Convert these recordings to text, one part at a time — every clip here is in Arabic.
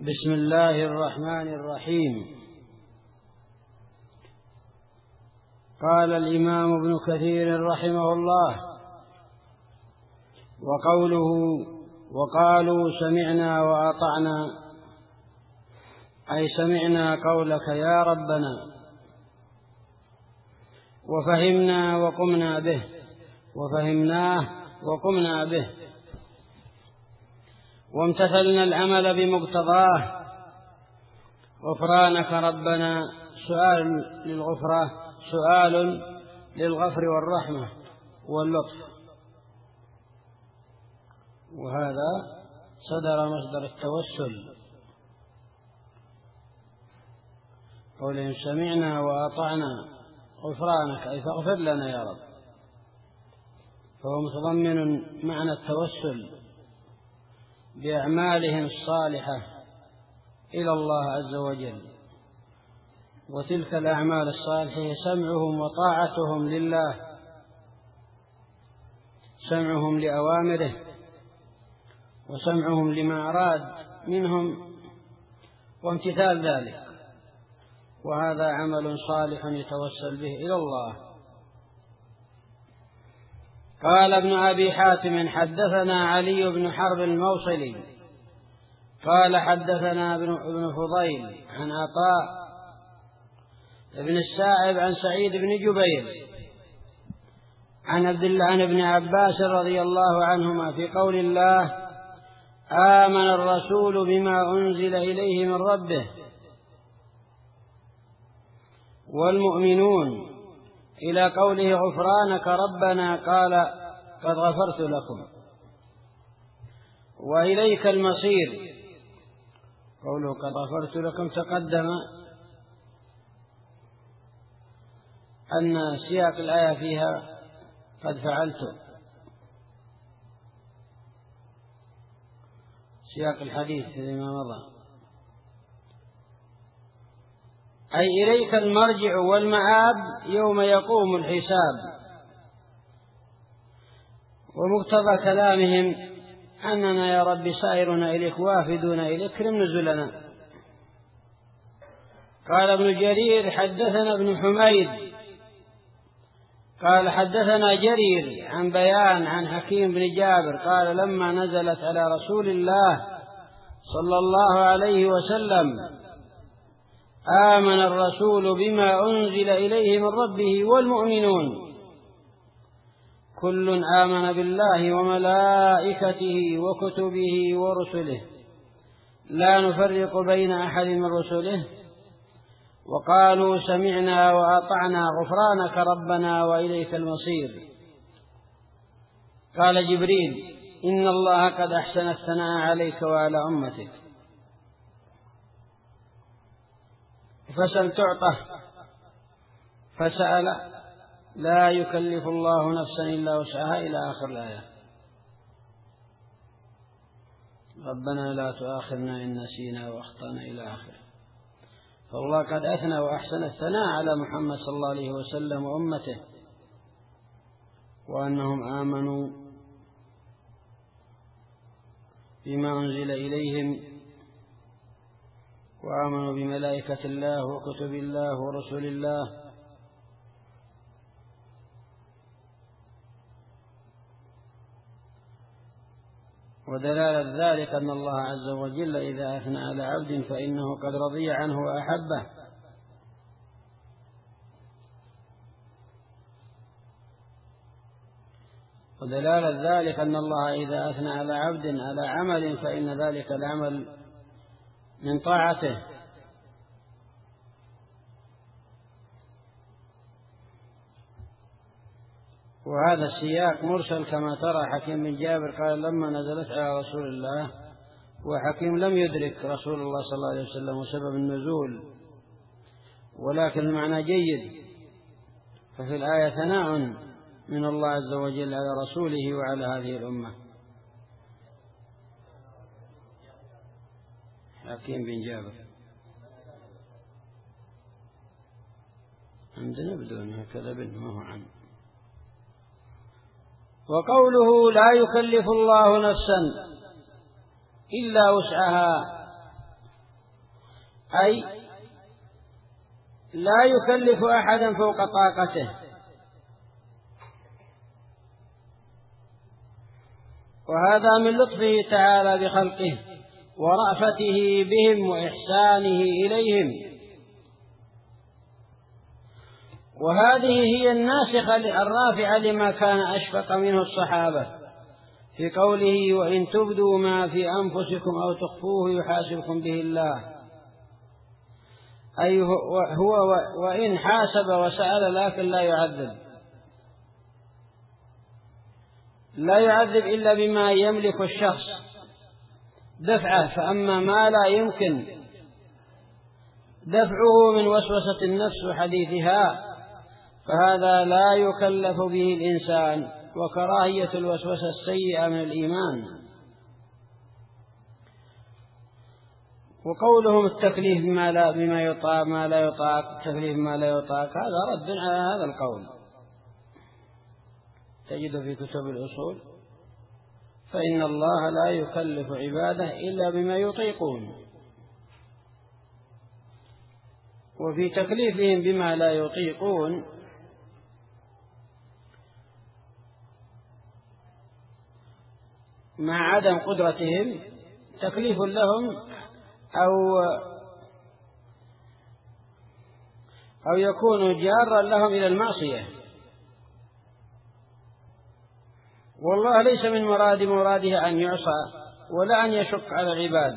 بسم الله الرحمن الرحيم. قال الإمام ابن كثير رحمه الله: وقوله وقالوا سمعنا وأطعنا، أي سمعنا قولك يا ربنا وفهمنا وقمنا به، وفهمناه وقمنا به، وامتثلنا العمل بمقتضاه. غفرانك ربنا سؤال للغفر والرحمة واللطف. وهذا صدر مصدر التوسل، قولهم سمعنا وأطعنا غفرانك، أي فاغفر لنا يا رب، فهو متضمن معنى التوسل بأعمالهم الصالحة إلى الله عز وجل. وتلك الأعمال الصالحة سمعهم وطاعتهم لله، سمعهم لأوامره وسمعهم لما أراد منهم وامتثال ذلك، وهذا عمل صالح يتوسل به إلى الله. قال ابن أبي حاتم: حدثنا علي بن حرب الموصلي قال حدثنا ابن فضيل عن عطاء ابن السائب عن سعيد بن جبير عن عبد الله عن ابن عباس رضي الله عنهما في قول الله: آمن الرسول بما أنزل إليه من ربه والمؤمنون، إلى قوله غفرانك ربنا، قال قد غفرت لكم وإليك المصير. قوله قد غفرت لكم تقدم أن سياق الآية فيها قد فعلت، سياق الحديث فيما مضى، أي إليك المرجع والمآب يوم يقوم الحساب. ومقتضى كلامهم أننا يا رب سائرنا إليك وافدون إليك، اكرم نزلنا. قال ابن جرير: حدثنا ابن حميد قال حدثنا جرير عن بيان عن حكيم بن جابر قال: لما نزلت على رسول الله صلى الله عليه وسلم: آمن الرسول بما أنزل إليه من ربه والمؤمنون كل آمن بالله وملائكته وكتبه ورسله لا نفرق بين أحد من رسله، وقالوا سمعنا وأطعنا غفرانك ربنا وإليك المصير. قال جبريل: إن الله قد أحسن الثناء عليك وعلى أمتك، فسل تعطه، فسأل: لا يكلف الله نفسا إلا وسعها، إلى آخر الآية. ربنا لا تؤاخذنا إن نسينا وأخطأنا، إلى آخره. فالله قد أثنى وأحسن الثناء على محمد صلى الله عليه وسلم وأمته، وأنهم آمنوا بما أنزل إليهم، وآمنوا بملائكة الله وكتب الله ورسل الله، ودلالة ذلك أن الله عز وجل إذا أثنى على عبد فإنه قد رضي عنه وأحبه. ودلالة ذلك أن الله إذا أثنى على عبد على عمل فإن ذلك العمل من طاعته. وهذا السياق مرسل كما ترى. حكيم بن جابر قال: لما نزلت على رسول الله، وحكيم لم يدرك رسول الله صلى الله عليه وسلم وسبب النزول، ولكن المعنى جيد. ففي الآية ثناء من الله عز وجل على رسوله وعلى هذه الأمة. حكيم بن جابر عندنا بدون هكذا ما هو عنه. وقوله لا يكلف الله نفسا إلا وسعها، أي لا يكلف أحدا فوق طاقته، وهذا من لطفه تعالى بخلقه ورأفته بهم وإحسانه إليهم. وهذه هي الناسخة الرافعة لما كان أشفق منه الصحابة في قوله: وإن تبدوا ما في أنفسكم أو تخفوه يحاسبكم به الله. أي هو وإن حاسب وسأل لكن لا يعذب إلا بما يملك الشخص دفعه. فأما ما لا يمكن دفعه من وسوسة النفس وحديثها فهذا لا يكلف به الإنسان، وكراهية الوسوسة السيئة من الإيمان. وقولهم التكليف بما يطاق ما لا يطاق، التكليف ما لا يطاق، هذا رد على هذا القول تجد في كتب الأصول: فإن الله لا يكلف عباده إلا بما يطيقون. وفي تكليفهم بما لا يطيقون مع عدم قدرتهم تكليف لهم أو يكون جارا لهم إلى المعصية. والله ليس من مراده أن يعصى ولا أن يشق على العباد.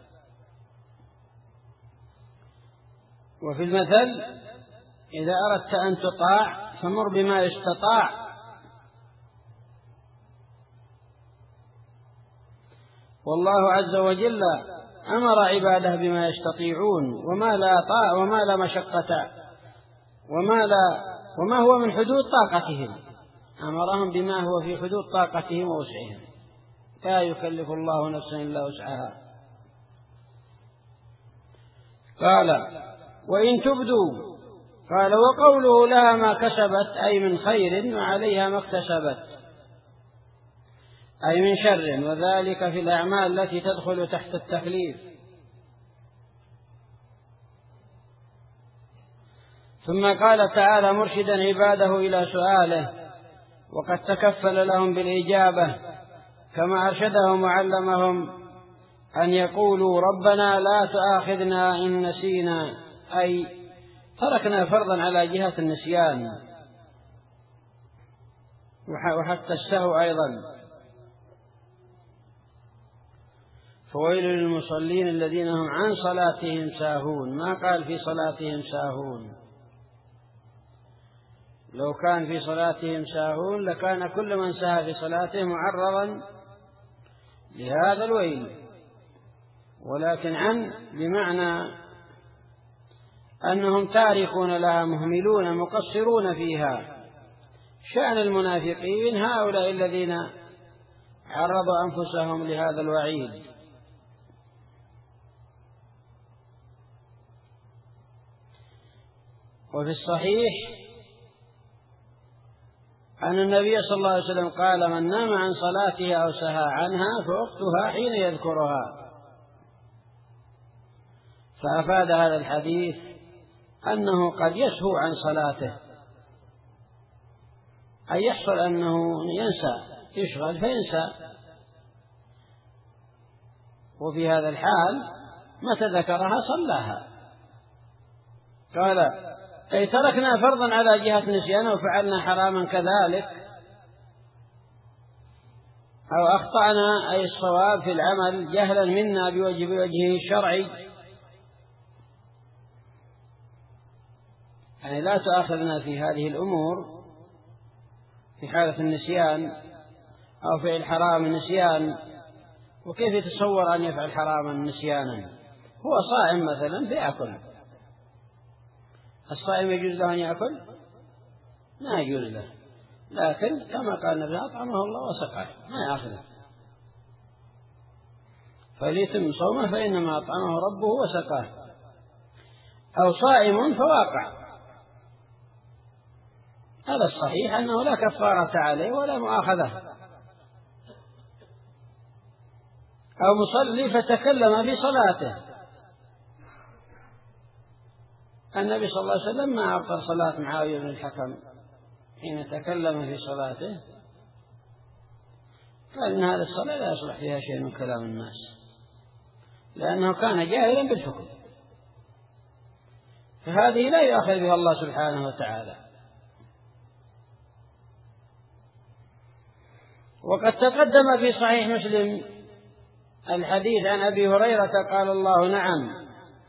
وفي المثل: إذا أردت أن تطاع فمر بما يستطاع. والله عز وجل أمر عباده بما يستطيعون وما لا مشقة وما هو من حدود طاقتهم، أمرهم بما هو في حدود طاقتهم ووسعهم، لا يكلف الله نفسا إلا وسعها. قال: وإن تبدوا، قال: وقوله لها ما كسبت أي من خير وعليها ما اكتسبت أي من شر، وذلك في الأعمال التي تدخل تحت التكليف. ثم قال تعالى مرشدا عباده إلى سؤاله، وقد تكفل لهم بالإجابة كما أرشدهم وعلمهم أن يقولوا: ربنا لا تؤاخذنا إن نسينا، أي تركنا فرضا على جهة النسيان، وحتى السهو أيضا. فويل للمصلين الذين هم عن صلاتهم ساهون، ما قال في صلاتهم ساهون. لو كان في صلاتهم ساهون لكان كل من سهى في صلاته معرضا لهذا الويل، ولكن عن بمعنى أنهم تاركون لها مهملون مقصرون فيها. شأن المنافقين هؤلاء الذين عرضوا أنفسهم لهذا الوعيد. وفي الصحيح أن النبي صلى الله عليه وسلم قال: من نام عن صلاته أو سهى عنها فوقتها حين يذكرها. فأفاد هذا الحديث أنه قد يسهو عن صلاته، أي يحصل أنه ينسى، يشغل فينسى، وفي هذا الحال متى ذكرها صلاها. قال: أي تركنا فرضا على جهة نسيان وفعلنا حراما كذلك، أو أخطأنا أي الصواب في العمل جهلا منا بوجهه الشرعي، يعني لا تؤاخذنا في هذه الأمور في حالة النسيان أو فعل حرام النسيان. وكيف يتصور أن يفعل حراما نسيانا؟ هو صائم مثلا فيأكل، الصائم يجوز له أن يأكل؟ ما يجوز له، لكن كما قال النبي أطعمه الله وسقاه، ما يأخذه، فليتم صومه فإنما أطعمه ربه وسقاه. أو صائم فواقع، هذا الصحيح أنه لا كفارة عليه ولا مؤاخذة. أو مصلي فتكلم في صلاته النبي صلى الله عليه وسلم ما أبطل صلاة معاوية بن الحكم حين تكلم في صلاته، قال إن هذه الصلاة لا يصلح فيها شيء من كلام الناس، لأنه كان جاهلا بالحكم، فهذه لا يؤاخذ بها الله سبحانه وتعالى. وقد تقدم في صحيح مسلم الحديث عن أبي هريرة قال الله نعم،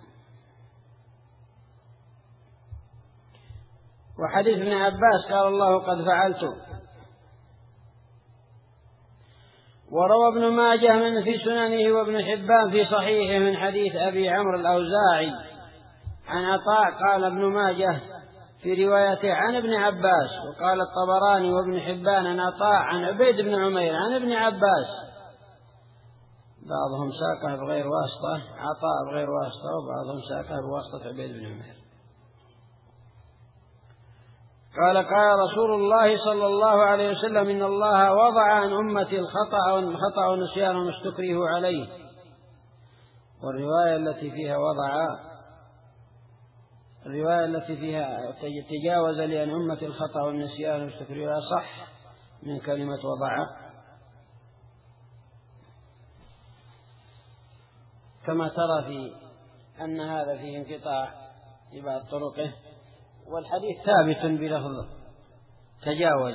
وحديث ابن عباس قال الله قد فعلت. وروى ابن ماجه من في سننه وابن حبان في صحيحه من حديث أبي عمرو الأوزاعي عن عطاء قال ابن ماجه في روايته عن ابن عباس، وقال الطبراني وابن حبان عن عطاء عن عبيد بن عمير عن ابن عباس، بعضهم ساقه بغير واسطة، عطاء بغير واسطة، وبعضهم ساقه بواسطة عبيد بن عمير. قال قال رسول الله صلى الله عليه وسلم إن الله وضع عن أمتي الخطأ والنسيان وما استكرهوا عليه. والرواية التي فيها الرواية التي فيها تجاوز لأن أمتي الخطأ والنسيان وما استكرهوا عليه صح من كلمة وضع، كما ترى في أن هذا فيه انقطاع في بعض طرقه، والحديث ثابت بلفظ تجاوز.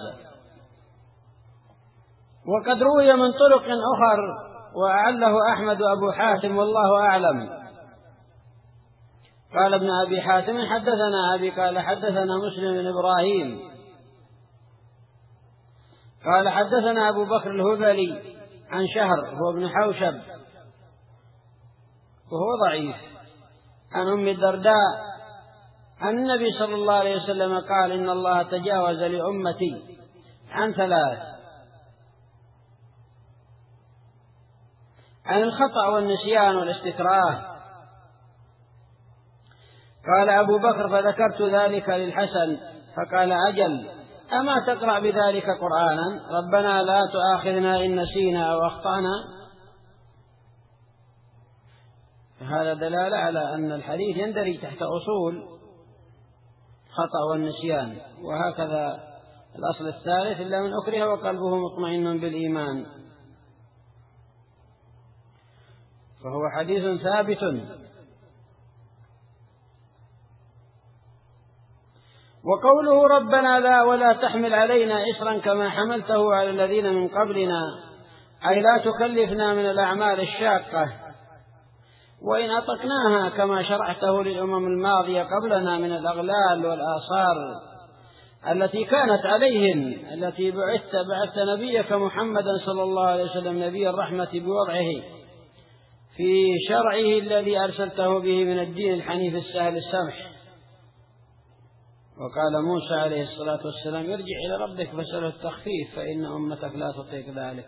وقد روي من طرق أخر وأعله أحمد وأبو حاتم والله أعلم. قال ابن أبي حاتم حدثنا أبي قال حدثنا مسلم بن إبراهيم قال حدثنا أبو بكر الهذلي عن شهر هو ابن حوشب وهو ضعيف عن أم الدرداء عن النبي صلى الله عليه وسلم قال إن الله تجاوز لأمتي عن ثلاث: عن الخطأ والنسيان والاستكراه. قال أبو بكر فذكرت ذلك للحسن فقال أجل، أما تقرأ بذلك قرآنا ربنا لا تؤاخذنا إن نسينا أو أخطأنا. فهذا دلالة على أن الحديث يندرج تحت أصول خطأ والنسيان. وهكذا الأصل الثالث إلا من أكره وقلبه مطمئن بالإيمان، فهو حديث ثابت. وقوله ربنا لا ولا تحمل علينا إصرا كما حملته على الذين من قبلنا، أي لا تكلفنا من الأعمال الشاقة وإن أطقناها كما شرعته للأمم الماضية قبلنا من الأغلال والآثار التي كانت عليهم، التي بعثت نبيك محمدا صلى الله عليه وسلم نبي الرحمة بوضعه في شرعه الذي أرسلته به من الدين الحنيف السهل السمح. وقال موسى عليه الصلاة والسلام ارجع إلى ربك فاسأله التخفيف فإن أمتك لا تطيق ذلك،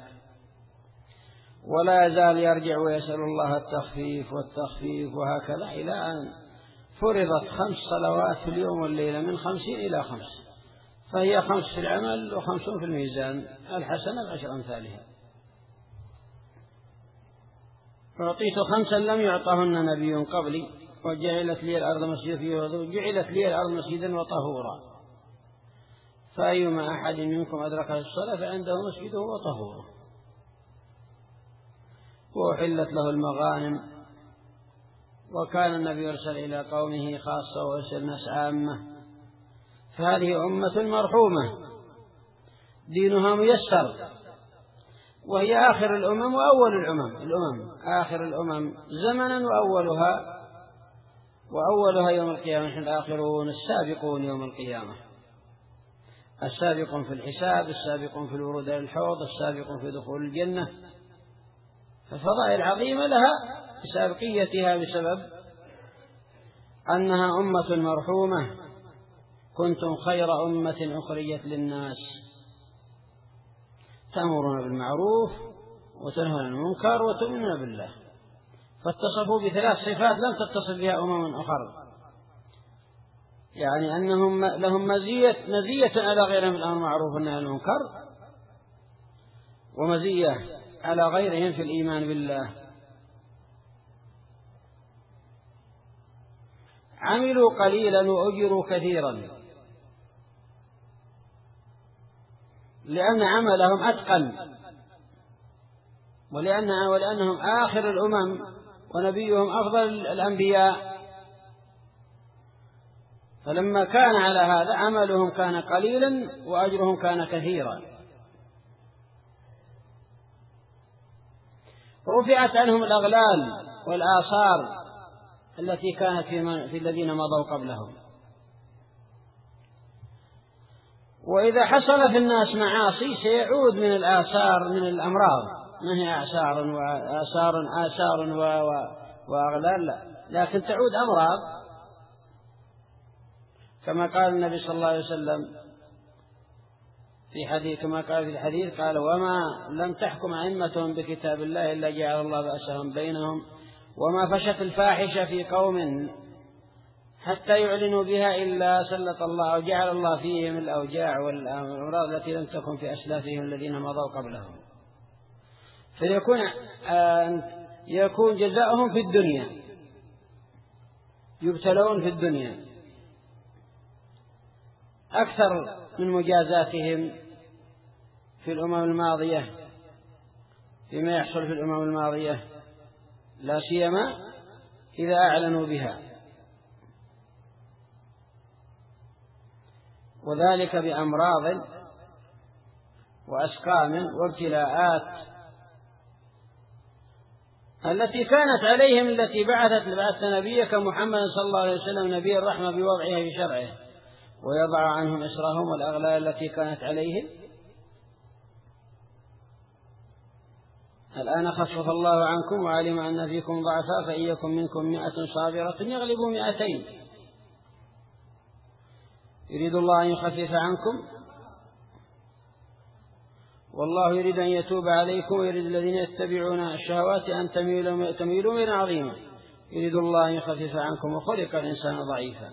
ولا يزال يرجع ويسأل الله التخفيف والتخفيف، وهكذا إلى أن فرضت 5 صلوات في اليوم والليلة من 50 إلى 5، فهي 5 في العمل و50 في الميزان، الحسنة ب10 أمثالها. أعطيت 5 لم يعطهن نبي قبلي وجعلت لي الأرض مسجدا وطهورا، فأيما أحد منكم أدرك الصلاة فعنده مسجده وطهوره. وأحلت له المغانم، وكان النبي يرسل إلى قومه خاصة ويرسل الناس عامة، فهذه أمة مرحومة دينها ميسر، وهي آخر الأمم وأول الأمم آخر الأمم زمنا وأولها يوم القيامة. نحن الآخرون السابقون يوم القيامة، السابقون في الحساب، السابقون في الورود إلى الحوض، السابقون في دخول الجنة. ففضائل عظيمة لها بسابقيتها بسبب أنها أمة مرحومة. كنتم خير أمة أخرجت للناس تأمرون بالمعروف وتنهون عن المنكر وتؤمنون بالله. فاتصفوا ب3 صفات لم تتصف بها أمم أخرى، يعني أنهم لهم مزية على غيرهم في الأمر بالمعروف والنهي عن المنكر، ومزية على غيرهم في الإيمان بالله. عملوا قليلا وأجروا كثيرا، لأن عملهم أتقن، ولأنهم آخر الأمم ونبيهم أفضل الأنبياء، فلما كان على هذا عملهم كان قليلا وأجرهم كان كثيرا. رفعت عنهم الأغلال والآثار التي كانت في الذين مضوا قبلهم. وإذا حصل في الناس معاصي سيعود من الآثار من الأمراض، ما هي آثار وأغلال، لكن تعود أمراض، كما قال النبي صلى الله عليه وسلم في حديث، كما قال في الحديث قال: وما لم تحكم أئمتهم بكتاب الله إلا جعل الله بأسهم بينهم، وما فشت الفاحشة في قوم حتى يعلنوا بها إلا سلط الله أو جعل الله فيهم الأوجاع والأمراض التي لم تكن في أسلافهم الذين مضوا قبلهم. فيكون جزاؤهم في الدنيا، يبتلون في الدنيا أكثر من مجازاتهم في الأمم الماضية، فيما يحصل في الأمم الماضية، لا سيما إذا أعلنوا بها، وذلك بأمراض وأسقام وابتلاءات التي كانت عليهم، التي بعثت نبيك محمد صلى الله عليه وسلم نبي الرحمة بوضعها في شرعه، ويضع عنهم إسرهم والأغلال التي كانت عليهم. الآن خفف الله عنكم وعلم أن فيكم ضعفاء فإن يكن منكم 100 صابرة يغلبوا 200. يريد الله أن يخفف عنكم والله يريد أن يتوب عليكم، ويريد الذين يتبعون الشهوات أن تميلوا ميلا عظيما. يريد الله أن يخفف عنكم وخلق الإنسان ضعيفا.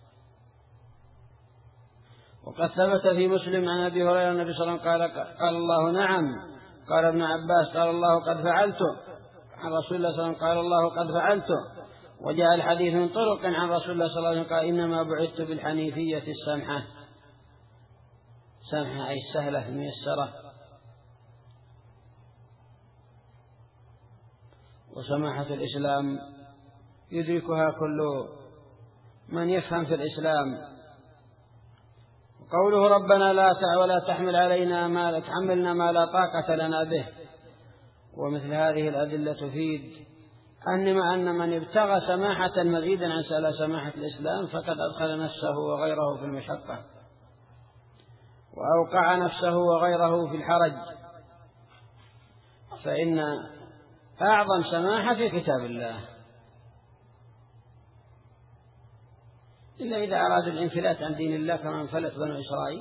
وقد ثبت في مسلم عن أبي هريرة النبي صلى الله عليه وسلم قال الله نعم، قال ابن عباس قال الله قد فعلت، عن رسول الله صلى الله عليه وسلم قال الله قد فعلت. وجاء الحديث من طرق عن رسول الله صلى الله عليه وسلم قال إنما بعثت بالحنيفية السمحة، سمحة أي سهلة ميسرة، وسماحة الإسلام يدركها كل من يفهم في الإسلام. قوله ربنا ولا تحمل علينا ما تحملنا ما لا طاقة لنا به. ومثل هذه الأدلة تفيد أن من ابتغى سماحة مزيدا عن سماحة الإسلام فقد أدخل نفسه وغيره في المشقة، وأوقع نفسه وغيره في الحرج، فإن أعظم سماحة في كتاب الله، إلا إذا أرادوا الانفلات عن دين الله كما انفلت بنو إسرائيل،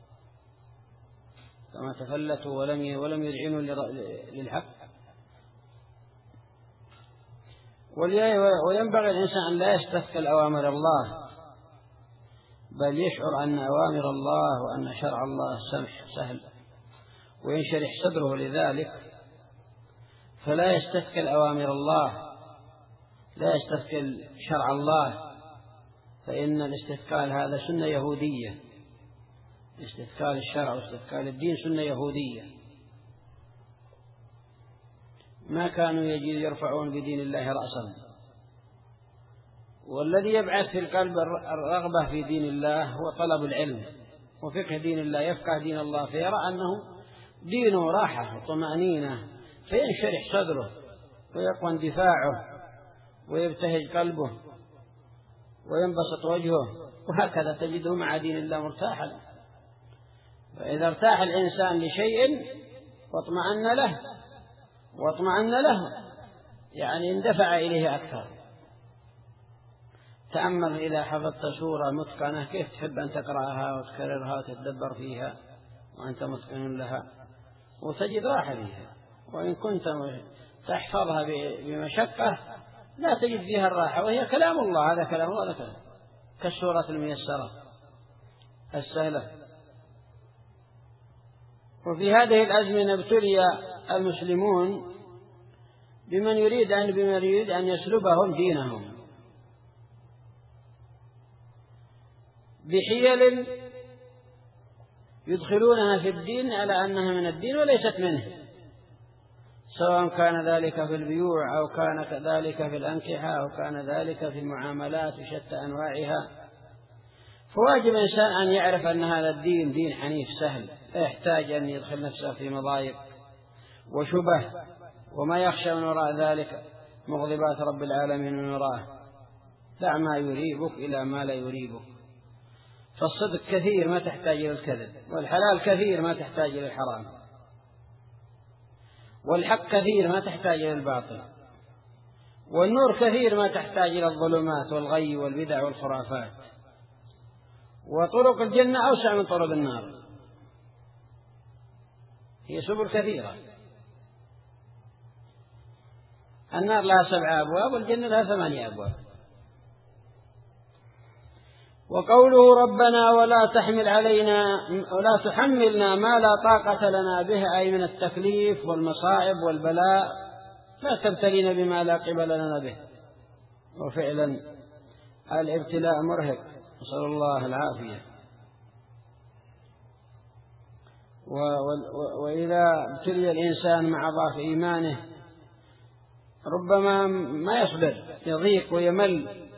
كما تفلتوا ولم يذعنوا للحق. وينبغي الإنسان أن لا يستثقل أوامر الله، بل يشعر أن أوامر الله وأن شرع الله سمح سهل، وينشرح صدره لذلك، فلا يستثقل أوامر الله، لا يستثقل شرع الله، فإن الاستثقال هذا سنة يهودية، استثقال الشرع واستثقال الدين سنة يهودية، ما كانوا يرفعون بدين الله رأسا. والذي يبعث في القلب الرغبة في دين الله هو طلب العلم وفقه دين الله، يفقه دين الله فيرى أنه دينه راحة وطمأنينة، فينشرح صدره ويقوى اندفاعه ويبتهج قلبه وينبسط وجهه، وهكذا تجده مع دين الله مرتاحا. فإذا ارتاح الإنسان لشيء واطمأن له يعني اندفع إليه أكثر. تأمل إذا حفظت سورة متقنة كيف تحب أن تقرأها وتكررها وتتدبر فيها وأنت متقن لها، وتجد راحة فيها. وإن كنت تحفظها بمشقة لا تجد فيها الراحة، وهي كلام الله، هذا كلام الله، هذا كلام كالسورة الميسرة السهلة. وفي هذه الأزمنة ابتلي المسلمون بمن يريد أن يسلبهم دينهم، بحيل يدخلونها في الدين على أنها من الدين وليست منه، سواء كان ذلك في البيوع أو كان كذلك في الأنكحة أو كان ذلك في المعاملات بشتى أنواعها. فواجب الإنسان أن يعرف أن هذا الدين دين حنيف سهل، لا يحتاج أن يدخل نفسه في مضايق وشبه وما يخشى من وراء ذلك مغضبات رب العالمين من وراه. دع ما يريبك إلى ما لا يريبك. فالصدق كثير ما تحتاج إلى الكذب، والحلال كثير ما تحتاج إلى الحرام، والحق كثير ما تحتاج إلى الباطل، والنور كثير ما تحتاج إلى الظلمات والغي والبدع والخرافات. وطرق الجنة أوسع من طرق النار، هي سبل كثيرة. النار لها 7 أبواب والجنة لها 8 أبواب. وقوله ربنا ولا تحملنا ما لا طاقة لنا به، أي من التكليف والمصائب والبلاء، لا تبتلينا بما لا قبل لنا به. وفعلا الابتلاء مرهق، نسأل الله العافية. وإذا ابتلي الإنسان مع ضعف إيمانه ربما ما يصبر، يضيق ويمل.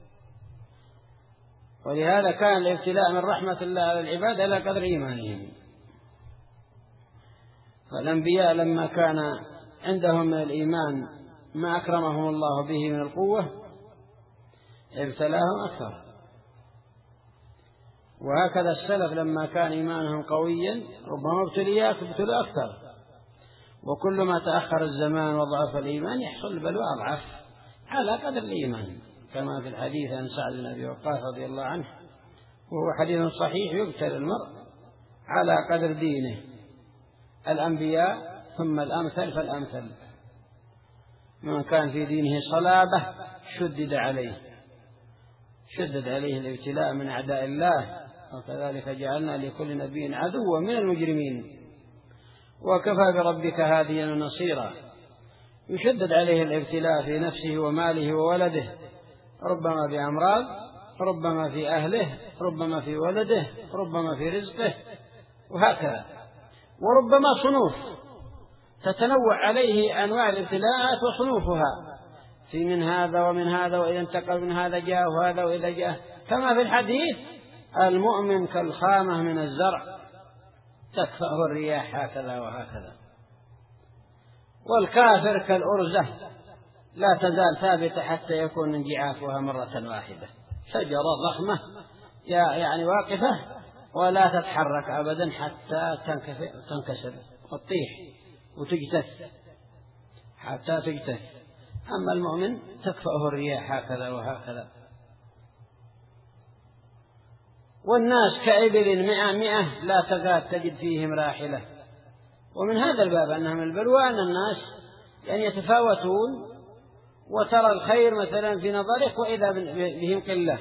ولهذا كان الابتلاء من رحمة الله على العباد على قدر إيمانهم. فالأنبياء لما كان عندهم من الإيمان ما أكرمهم الله به من القوة ابتلاهم أكثر. وهكذا السلف لما كان إيمانهم قويا ربما ابتلوا أكثر. وكل ما تأخر الزمان وضعف الإيمان يحصل البلوى أضعف على قدر الإيمان، كما في الحديث عن سعد بن أبي وقاص رضي الله عنه، وهو حديث صحيح: يبتلى المرء على قدر دينه، الأنبياء ثم الأمثل فالأمثل. من كان في دينه صلابة شدد عليه الابتلاء من أعداء الله، وكذلك جعلنا لكل نبي عدوا من المجرمين، وكفى بربك هاديا ونصيرا. يشدد عليه الابتلاء في نفسه وماله وولده، ربما بأمراض، ربما في أهله، ربما في ولده، ربما في رزقه، وهكذا. وربما صنوف تتنوع عليه أنواع الابتلاءات وصنوفها، في من هذا ومن هذا، وإذا انتقل من هذا جاء وهذا، وإذا جاء، كما في الحديث: المؤمن كالخامة من الزرع تكفأه الرياح هكذا وهكذا، والكافر كالأرزة لا تزال ثابتة حتى يكون انجعافها مرة واحدة. شجرة ضخمة يعني واقفة ولا تتحرك أبدا حتى تنكسر وتطيح وتجتث حتى تجتث. أما المؤمن تكفأه الرياح هكذا وهكذا. والناس كإبل 100 لا تكاد تجد فيهم راحلة. ومن هذا الباب أنها من البلوى أن الناس يعني يتفاوتون، وترى الخير مثلا في نظرك وإذا بهم قلة.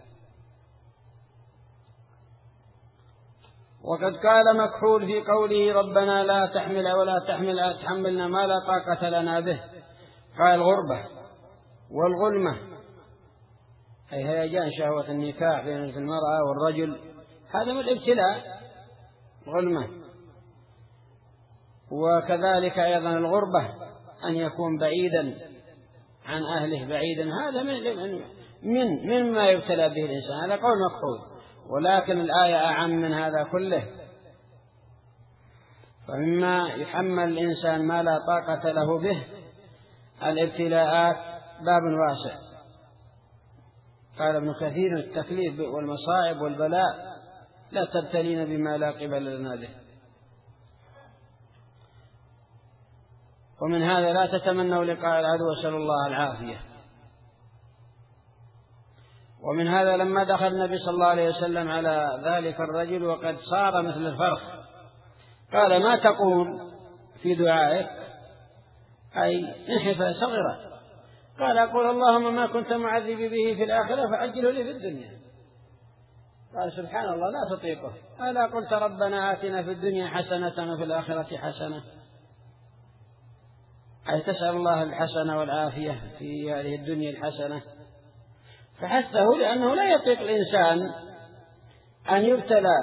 وقد قال مكحول في قوله ربنا لا تحمل ولا تحملنا ما لا طاقة لنا به، قال الغربة والغلمة، أي هيجان شهوة النكاح بين المرأة والرجل، هذا من الابتلاء، غلمة. وكذلك أيضا الغربة أن يكون بعيدا عن أهله، بعيدا، هذا مما يبتلى به الإنسان، هذا قول مكحول. ولكن الآية أعم من هذا كله، فمما يحمل الإنسان ما لا طاقة له به الابتلاءات باب واسع. قال ابن كثير: التكليف والمصائب والبلاء لا تبتلين بما لا قبل لنا به. ومن هذا لا تتمنوا لقاء العدو واسألوا الله العافية. ومن هذا لما دخل النبي صلى الله عليه وسلم على ذلك الرجل وقد صار مثل الفرخ، قال: ما تقول في دعائك؟ أي انحفى صغرة. قال: أقول اللهم ما كنت معذبي به في الآخرة فعجله لي في الدنيا. قال: سبحان الله لا تطيقه. ألا قلت ربنا آتنا في الدنيا حسنة وفي الآخرة حسنة؟ أي تسأل الله الحسنة والعافية في هذه الدنيا الحسنة. فحثه لأنه لا يطيق الإنسان أن يبتلى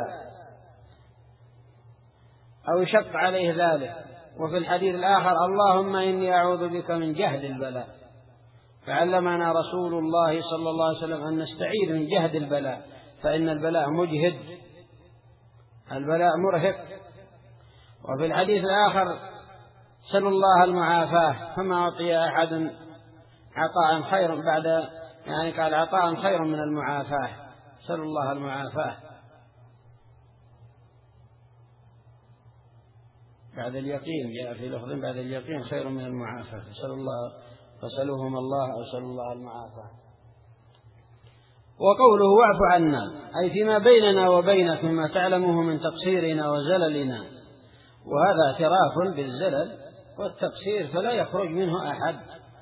أو يشق عليه ذلك. وفي الحديث الآخر: اللهم إني أعوذ بك من جهد البلاء. فعلمنا رسول الله صلى الله عليه وسلم أن نستعيذ من جهد البلاء، فإن البلاء مجهد، البلاء مرهق. وفي الحديث الآخر: سلوا الله المعافاة، فما أعطي أحد عطاء خير قال عطاء خير من المعافاة. سلوا الله المعافاة بعد اليقين، جاء في لفظ: بعد اليقين خير من المعافاة. فسلوهم الله أو سلوا الله المعافاة. وقوله: واعف عنا، أي فيما بيننا وبينك مما تعلمه من تقصيرنا وزللنا. وهذا اعتراف بالزلل والتقصير، فلا يخرج منه أحد،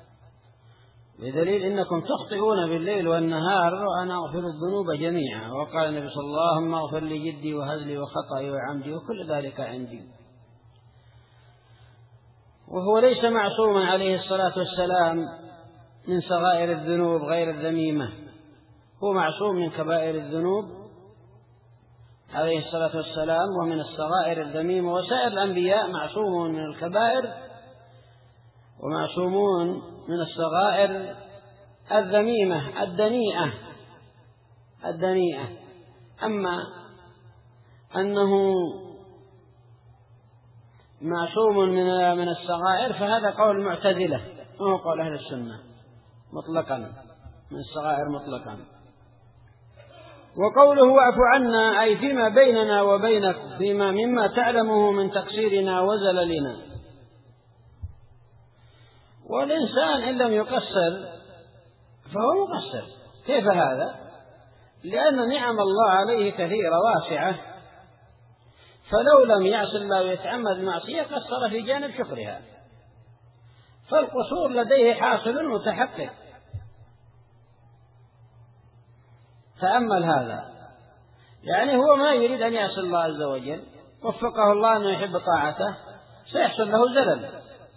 بدليل إنكم تخطئون بالليل والنهار وأنا أغفر الذنوب جميعا. وقال النبي صلى الله عليه وسلم: اللهم اغفر لي جدي وهزلي وخطئي وعمدي وكل ذلك عندي. وهو ليس معصوما عليه الصلاة والسلام من صغائر الذنوب غير الذميمة، هو معصوم من كبائر الذنوب عليه الصلاة والسلام ومن الصغائر الذميمة. وسائر الأنبياء معصومون من الكبائر ومعصومون من الصغائر الذميمة الدنيئة. أما أنه معصوم من الصغائر فهذا قول المعتزلة، وهو قول أهل السنة مطلقا، من الصغائر مطلقا. وقوله: واعف عنا، أي فيما بيننا وبينك مما تعلمه من تقصيرنا وزللنا. والإنسان إن لم يقصر فهو مقصر. كيف هذا؟ لأن نعم الله عليه كثيرة واسعة، فلو لم يعص الله ويتعمد المعصية قصر في جانب شكرها، فالقصور لديه حاصل متحقق. تأمل هذا، يعني هو ما يريد أن يعصي الله عز وجل، وفقه الله أنه يحب طاعته، سيحصل له زلل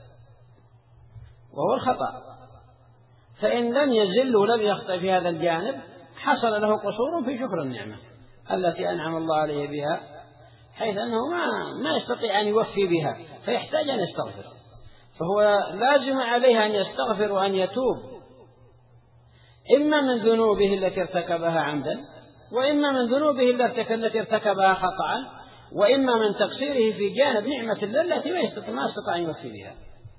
وهو الخطأ. فإن لم يزل ولم يخطئ في هذا الجانب حصل له قصور في شكر النعمة التي أنعم الله عليه بها، حيث أنه ما يستطيع أن يوفي بها فيحتاج أن يستغفر. فهو لازم عليه أن يستغفر وأن يتوب، إما من ذنوبه التي ارتكبها عمدا، وإما من ذنوبه التي ارتكبها خطأ، وإما من تقصيره في جانب نعمة الله التي ما استطاع أن يوفي بها.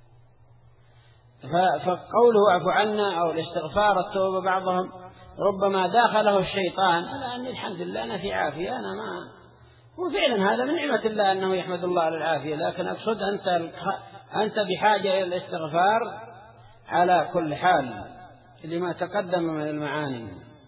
فقوله اعف عنا أو الاستغفار التوبة، بعضهم ربما داخله الشيطان على أن الحمد لله أنا في عافية، وفعلا هذا من نعمة الله أنه يحمد الله على العافية، لكن أقصد أنت بحاجة إلى الاستغفار على كل حال لما تقدم من المعاني.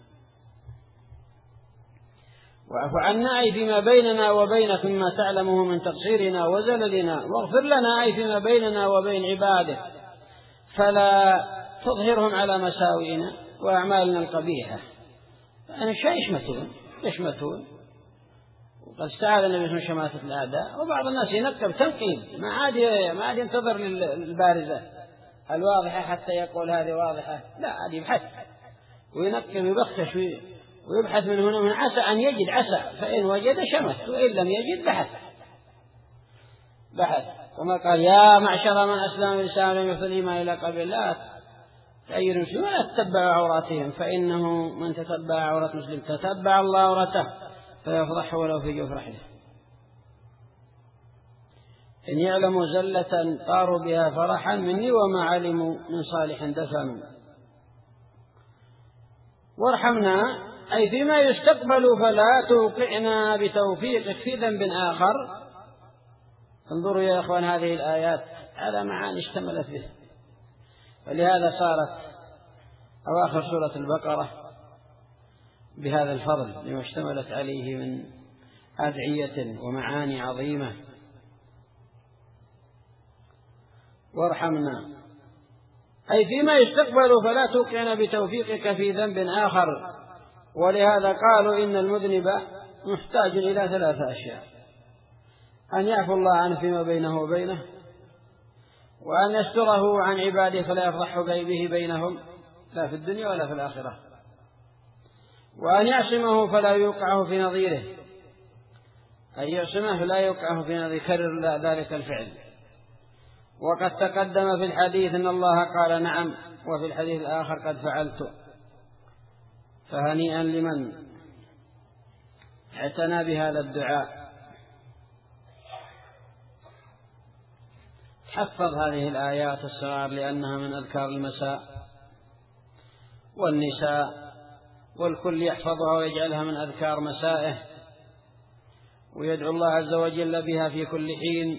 واعف عنا، أي فيما بيننا وبينك مما تعلمه من تقصيرنا وزللنا، واغفر لنا، أي فيما بيننا وبين عبادك، فلا تظهرهم على مساوئنا وأعمالنا القبيحة. يعني شيء يشمتون وقد استعاذ النبي من شماتة الأعداء. وبعض الناس ينكب تنقيب، ما عاد ينتظر للبارزة الواضحة حتى يقول هذه واضحة، لا، عاد يبحث وينكب ويبخش ويبحث من هنا من عسى أن يجد، عسى فإن وجد شمت، وإن لم يجد بحث. وما قال: يا معشر من أسلم بلسانه لم يحسن الإيمان إلى قبل، لا تعيروا المسلمين ولا تتبعوا عوراتهم، فإنه من تتبع عورة مسلم تتبع الله عورته فيفضحه ولو في جوف رحله. إن يعلموا زلة طاروا بها فرحا مني، وما علموا من صالح دفنوا. وارحمنا، أي فيما يستقبل فلا توقعنا بتوفيقك في ذنب آخر. انظروا يا إخوان هذه الآيات على معاني اشتملت به، ولهذا صارت أواخر سورة البقرة بهذا الفضل لما اشتملت عليه من أدعية ومعاني عظيمة. وارحمنا، أي فيما يستقبل فلا توقعنا بتوفيقك في ذنب آخر. ولهذا قالوا إن المذنب محتاج إلى 3 أشياء: أن يعفو الله عنه فيما بينه وبينه، وأن يستره عن عباده فلا يفضح به بينهم لا في الدنيا ولا في الآخرة، وأن يعصمه فلا يوقعه في نظيره، أن يعصمه فلا يوقعه في نظيره، يكرر ذلك الفعل. وقد تقدم في الحديث أن الله قال نعم، وفي الحديث الآخر قد فعلت. فهنيئا لمن اعتنى بهذا الدعاء. حفظ هذه الآيات الصغار لأنها من أذكار المساء، والنساء والكل يحفظها ويجعلها من أذكار مسائه، ويدعو الله عز وجل بها في كل حين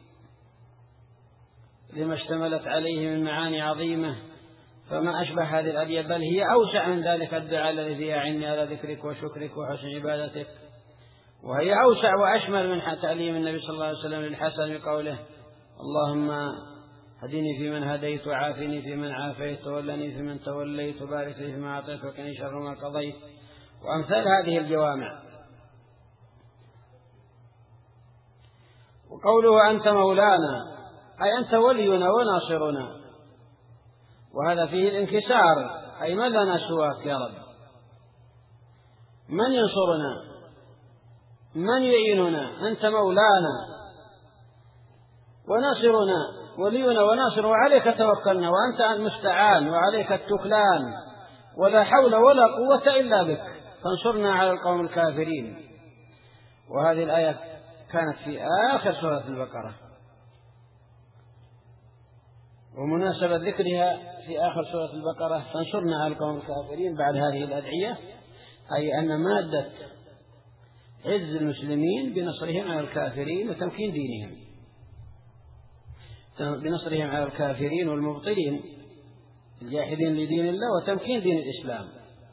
لما اشتملت عليه من معاني عظيمة. فما أشبه هذه الأدعية، بل هي أوسع من ذلك الدعاء الذي فيها أعني على ذكرك وشكرك وحسن عبادتك، وهي أوسع وأشمل من تعليم النبي صلى الله عليه وسلم للحسن بقوله اللهم هدني فيمن هديت، وعافني فيمن عافيت، وولني فيمن توليت، وبارك لي فيما أعطيت، وقني شر ما قضيت، وأمثال هذه الجوامع. وقوله أنت مولانا أي أنت ولينا وناصرنا، وهذا فيه الانكسار، أي من لنا سواك يا رب، من ينصرنا، من يعيننا، أنت مولانا وناصرنا، ولينا وناصر، وعليك توكلنا، وأنت المستعان وعليك التكلان، ولا حول ولا قوة إلا بك، فانصرنا على القوم الكافرين. وهذه الآية كانت في آخر سورة البقرة، ومناسبة ذكرها في آخر سورة البقرة فانصرنا على القوم الكافرين بعد هذه الأدعية، أي أن مادة عز المسلمين بنصرهم على الكافرين وتمكين دينهم، بنصرهم على الكافرين والمبطلين الجاحدين لدين الله، وتمكين دين الإسلام.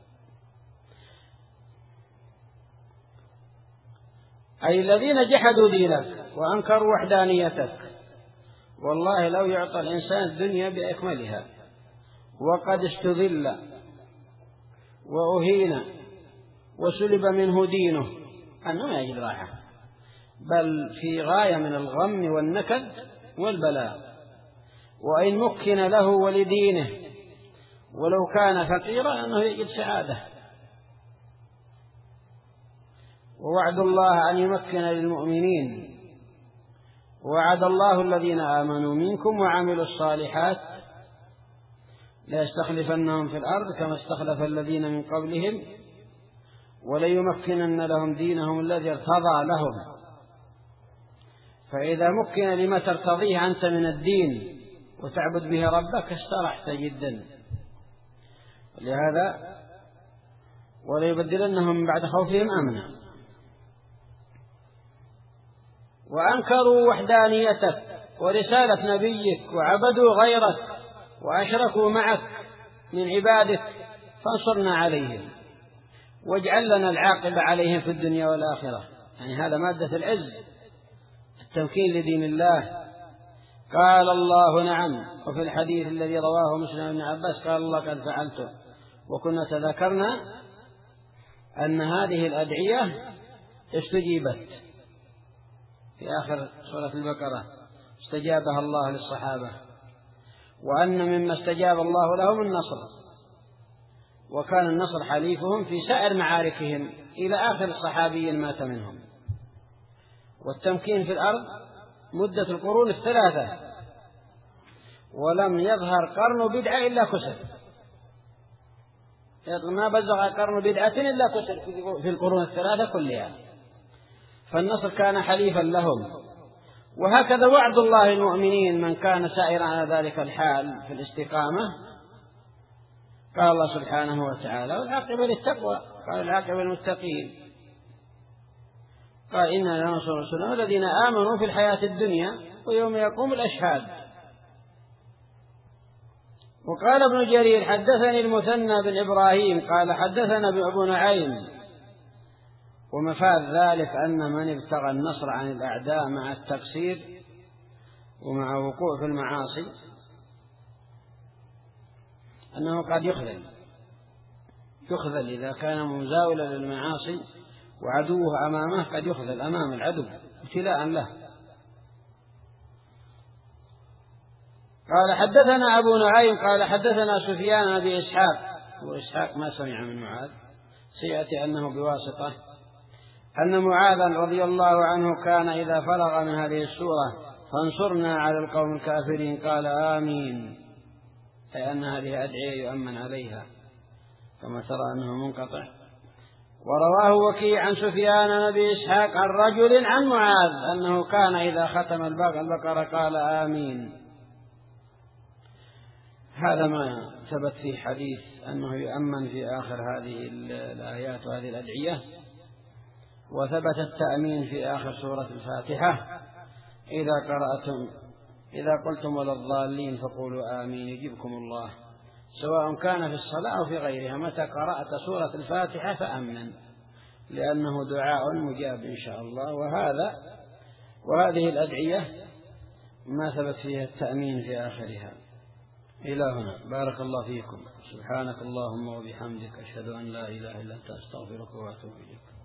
أي الذين جحدوا دينك وأنكروا وحدانيتك. والله لو يعطى الإنسان الدنيا بأكملها وقد استذل وأهين وسلب منه دينه أنه ما يجد راحة، بل في غاية من الغم والنكد والبلاء. وإن مكن له ولدينه ولو كان فقيرا أنه يجد سعادة. ووعد الله أن يمكن للمؤمنين، وعد الله الذين آمنوا منكم وعملوا الصالحات ليستخلفنهم في الأرض كما استخلف الذين من قبلهم وليمكنن لهم دينهم الذي ارتضى لهم. فإذا مكن لما ترتضيه أنت من الدين وتعبد به ربك استرحت جدا. ولهذا وليبدلنهم بعد خوفهم أمنا. وأنكروا وحدانيتك ورسالة نبيك وعبدوا غيرك وأشركوا معك من عبادك، فانصرنا عليهم واجعل لنا العاقبة عليهم في الدنيا والآخرة. يعني هذا مادة العز، التمكين لدين الله. قال الله نعم. وفي الحديث الذي رواه مسلم بن عباس قال الله قد فعلته. وكنا تذكرنا أن هذه الأدعية استجيبت في آخر سورة البقرة، استجابها الله للصحابة، وأن مما استجاب الله لهم النصر، وكان النصر حليفهم في سائر معاركهم إلى آخر صحابي مات منهم. والتمكين في الأرض مدة القرون الثلاثة، ولم يظهر قرن بدعة إلا كسر، ما بزغ قرن بدعة إلا كسر في القرون الثلاثة كلها. فالنصر كان حليفا لهم. وهكذا وعد الله المؤمنين من كان سائرا على ذلك الحال في الاستقامة. قال الله سبحانه وتعالى والعاقبة للتقوى، قال العاقبة للمتقين، قال إنا لننصر رسلنا والذين آمنوا في الحياة الدنيا ويوم يقوم الأشهاد. وقال ابن جرير حدثني المثنى بن إبراهيم قال حدثنا أبو نعيم. ومفاد ذلك أن من ابتغى النصر عن الأعداء مع التقصير ومع وقوع في المعاصي أنه قد يخذل إذا كان مزاولا للمعاصي وعدوه أمامه، قد يخذل أمام العدو ابتلاء له. قال حدثنا أبو نعيم قال حدثنا سفيان بن إسحاق، وإسحاق ما سمع من معاذ، سيأتي أنه بواسطة أن معاذا رضي الله عنه كان إذا فرغ من هذه السورة فانصرنا على القوم الكافرين قال آمين، أي أن هذه أدعية يؤمن عليها كما ترى أنه منقطع. ورواه وكيع عن سفيان بن أبي إسحاق عن رجل عن معاذ أنه كان إذا ختم البقرة قال آمين. هذا ما ثبت في حديث أنه يؤمن في آخر هذه الآيات وهذه الأدعية. وثبت التأمين في آخر سورة الفاتحة إذا قلتم ولا الضالين فقولوا آمين يجيبكم الله، سواء كان في الصلاة أو في غيرها. متى قرأت سورة الفاتحة فأمن، لأنه دعاء مجاب إن شاء الله. وهذه الأدعية ما ثبت فيها التأمين في آخرها. إلى هنا بارك الله فيكم. سبحانك اللهم وبحمدك أشهد أن لا إله إلا أنت أستغفرك وأتوب إليك.